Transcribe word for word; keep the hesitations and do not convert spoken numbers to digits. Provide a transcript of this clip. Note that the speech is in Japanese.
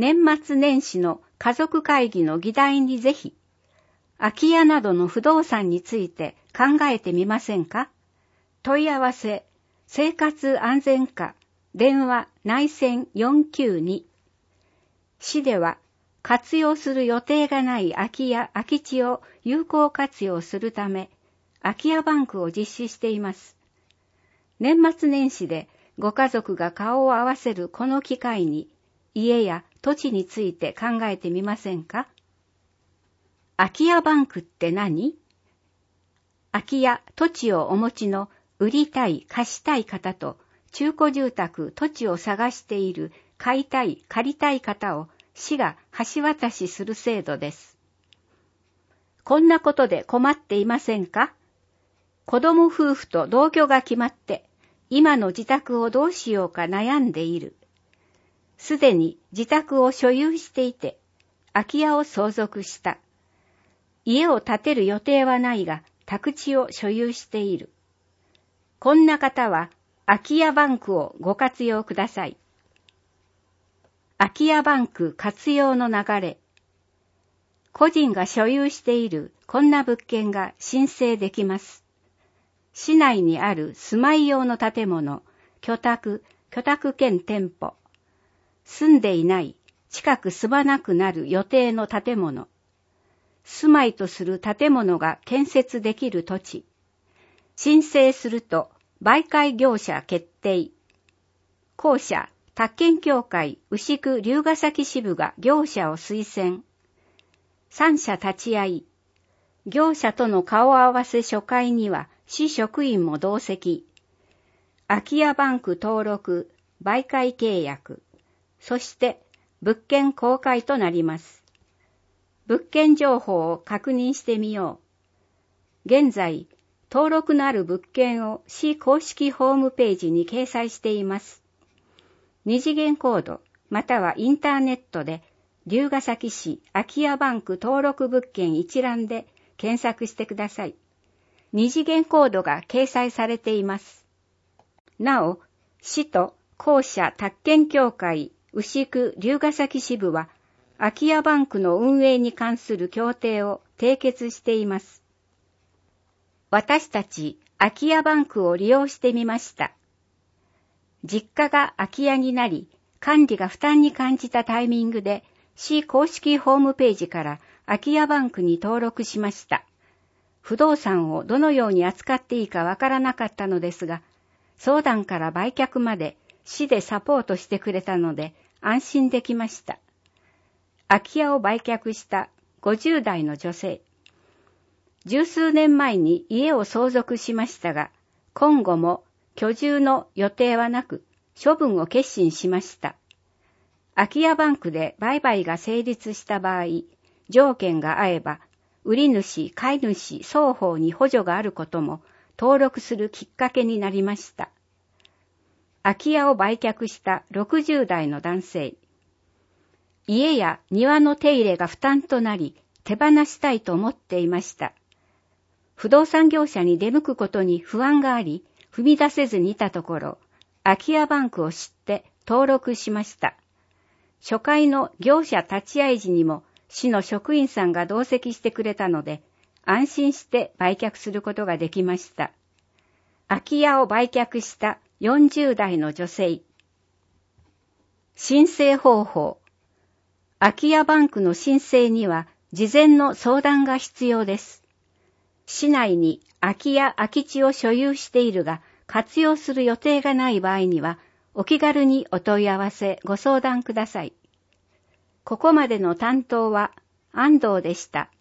年末年始の家族会議の議題にぜひ、空き家などの不動産について考えてみませんか？問い合わせ、生活安全課、電話内線よんきゅうに。市では活用する予定がない空き家、空き地を有効活用するため、空き家バンクを実施しています。年末年始でご家族が顔を合わせるこの機会に、家や土地について考えてみませんか？空き家バンクって何？空き家、土地をお持ちの売りたい、貸したい方と、中古住宅、土地を探している買いたい、借りたい方を市が橋渡しする制度です。こんなことで困っていませんか？子供夫婦と同居が決まって、今の自宅をどうしようか悩んでいる。すでに自宅を所有していて、空き家を相続した。家を建てる予定はないが、宅地を所有している。こんな方は、空き家バンクをご活用ください。空き家バンク活用の流れ。個人が所有しているこんな物件が申請できます。市内にある住まい用の建物、居宅、居宅兼店舗。住んでいない、近く住まなくなる予定の建物。住まいとする建物が建設できる土地。申請すると媒介業者決定。公社、宅建協会牛久龍ヶ崎支部が業者を推薦。三者立ち会い。業者との顔合わせ初回には市職員も同席。空き家バンク登録、媒介契約。そして物件公開となります。物件情報を確認してみよう。現在、登録のある物件を市公式ホームページに掲載しています。二次元コードまたはインターネットで龍ヶ崎市空き家バンク登録物件一覧で検索してください。二次元コードが掲載されています。なお、市と公社宅建協会牛久龍ヶ崎支部は空き家バンクの運営に関する協定を締結しています。私たち空き家バンクを利用してみました。実家が空き家になり、管理が負担に感じたタイミングで、市公式ホームページから空き家バンクに登録しました。不動産をどのように扱っていいかわからなかったのですが、相談から売却まで市でサポートしてくれたので安心できました。空き家を売却したごじゅう代の女性。十数年前に家を相続しましたが、今後も居住の予定はなく、処分を決心しました。空き家バンクで売買が成立した場合、条件が合えば、売り主、買い主双方に補助があることも登録するきっかけになりました。空き家を売却したろくじゅう代の男性。家や庭の手入れが負担となり、手放したいと思っていました。不動産業者に出向くことに不安があり、踏み出せずにいたところ、空き家バンクを知って登録しました。初回の業者立ち会い時にも市の職員さんが同席してくれたので、安心して売却することができました。空き家を売却したよんじゅう代の女性。申請方法。空き家バンクの申請には事前の相談が必要です。市内に空き家空き地を所有しているが活用する予定がない場合にはお気軽にお問い合わせご相談ください。ここまでの担当は安藤でした。